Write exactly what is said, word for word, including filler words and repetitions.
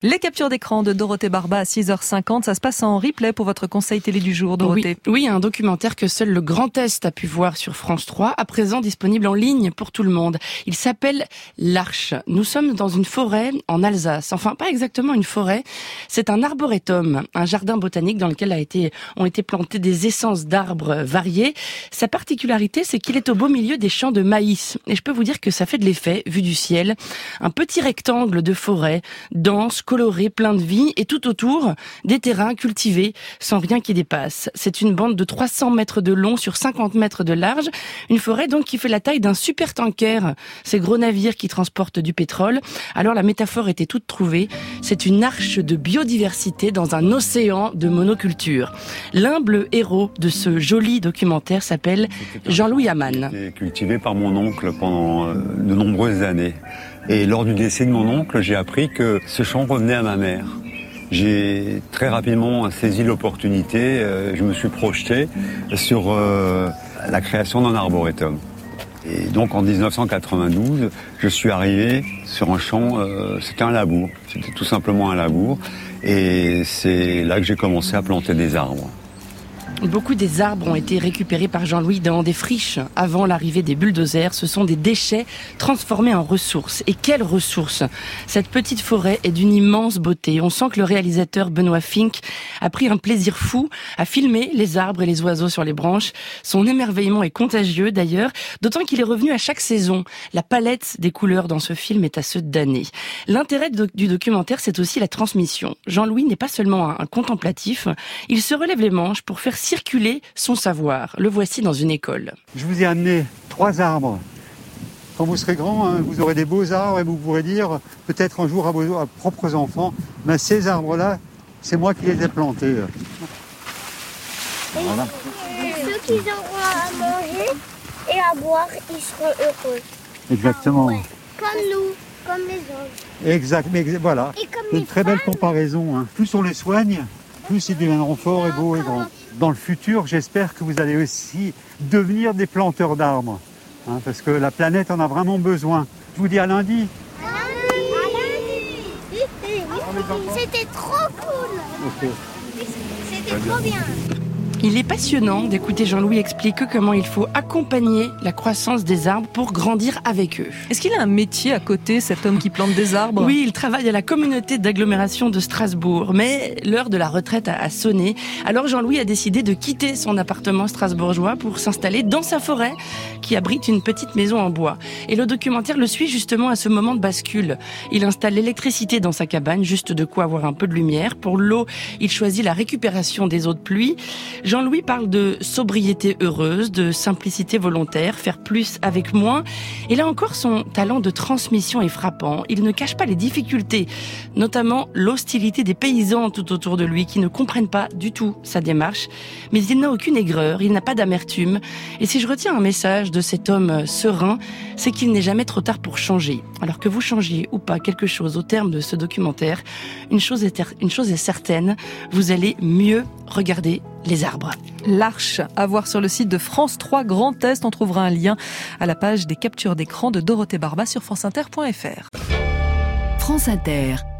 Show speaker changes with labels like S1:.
S1: Les captures d'écran de Dorothée Barba à six heures cinquante, ça se passe en replay pour votre conseil télé du jour, Dorothée.
S2: Oui, oui, un documentaire que seul le Grand Est a pu voir sur France trois, à présent disponible en ligne pour tout le monde. Il s'appelle L'Arche. Nous sommes dans une forêt en Alsace. Enfin, pas exactement une forêt, c'est un arboretum, un jardin botanique dans lequel a été, ont été plantées des essences d'arbres variés. Sa particularité, c'est qu'il est au beau milieu des champs de maïs. Et je peux vous dire que ça fait de l'effet, vu du ciel. Un petit rectangle de forêt, dense, coloré, plein de vie, et tout autour, des terrains cultivés, sans rien qui dépasse. C'est une bande de trois cents mètres de long sur cinquante mètres de large, une forêt donc qui fait la taille d'un supertanker, ces gros navires qui transportent du pétrole. Alors la métaphore était toute trouvée, c'est une arche de biodiversité dans un océan de monoculture. L'humble héros de ce joli documentaire s'appelle Jean-Louis Amann.
S3: C'était cultivé par mon oncle pendant de nombreuses années. Et lors du décès de mon oncle, j'ai appris que ce champ revenait à ma mère. J'ai très rapidement saisi l'opportunité, euh, je me suis projeté sur euh, la création d'un arboretum. Et donc en dix-neuf cent quatre-vingt-douze, je suis arrivé sur un champ, euh, c'était un labour, c'était tout simplement un labour. Et c'est là que j'ai commencé à planter des arbres.
S2: Beaucoup des arbres ont été récupérés par Jean-Louis dans des friches avant l'arrivée des bulldozers. Ce sont des déchets transformés en ressources. Et quelles ressources! Cette petite forêt est d'une immense beauté. On sent que le réalisateur Benoît Fink a pris un plaisir fou à filmer les arbres et les oiseaux sur les branches. Son émerveillement est contagieux d'ailleurs, d'autant qu'il est revenu à chaque saison. La palette des couleurs dans ce film est à ceux d'année. L'intérêt du documentaire, c'est aussi la transmission. Jean-Louis n'est pas seulement un contemplatif, il se relève les manches pour faire circuler son savoir. Le voici dans une école.
S4: Je vous ai amené trois arbres. Quand vous serez grand, hein, vous aurez des beaux arbres et vous pourrez dire, peut-être un jour à vos à propres enfants, ben ces arbres-là, c'est moi qui les ai plantés.
S5: Voilà. Et ceux qui auront à manger et à boire, ils seront heureux.
S4: Exactement.
S5: Ah, ouais. Comme nous, comme les autres.
S4: Exact, mais voilà. C'est une très belle comparaison. Hein. Plus on les soigne, plus ils deviendront forts et beaux et grands. Dans le futur, j'espère que vous allez aussi devenir des planteurs d'arbres, hein, parce que la planète en a vraiment besoin. Je vous dis à lundi.
S5: À lundi. C'était trop cool. Okay. C'était trop bien.
S2: Il est passionnant d'écouter Jean-Louis expliquer comment il faut accompagner la croissance des arbres pour grandir avec eux.
S1: Est-ce qu'il a un métier à côté, cet homme qui plante des arbres ?
S2: Oui, il travaille à la communauté d'agglomération de Strasbourg, mais l'heure de la retraite a, a sonné. Alors Jean-Louis a décidé de quitter son appartement strasbourgeois pour s'installer dans sa forêt qui abrite une petite maison en bois. Et le documentaire le suit justement à ce moment de bascule. Il installe l'électricité dans sa cabane, juste de quoi avoir un peu de lumière. Pour l'eau, il choisit la récupération des eaux de pluie. Jean-Louis parle de sobriété heureuse, de simplicité volontaire, faire plus avec moins. Et là encore, son talent de transmission est frappant. Il ne cache pas les difficultés, notamment l'hostilité des paysans tout autour de lui qui ne comprennent pas du tout sa démarche. Mais il n'a aucune aigreur, il n'a pas d'amertume. Et si je retiens un message de cet homme serein, c'est qu'il n'est jamais trop tard pour changer. Alors que vous changiez ou pas quelque chose au terme de ce documentaire, une chose est, ter- une chose est certaine, vous allez mieux regarder les arbres.
S1: L'Arche, à voir sur le site de France trois Grand Est. On trouvera un lien à la page des captures d'écran de Dorothée Barba sur franceinter point f r.
S6: France Inter.